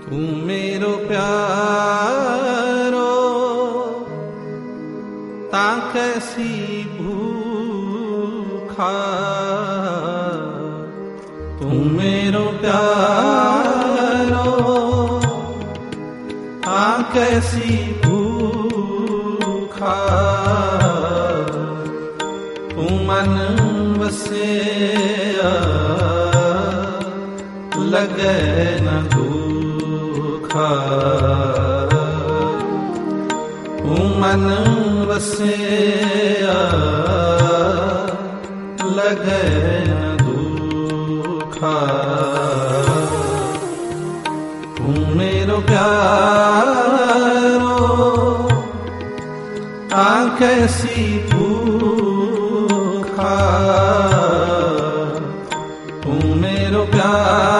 तू मेरो प्यारो ता कैसी भूखा, तू मेरो प्यारो ता कैसी भूखा, तू मन बसे लगे न दुखा, तू मन बसे लगे न दुखा, तू मेरो प्यारो ता कैसी भूखा, तू मेरो प्यारो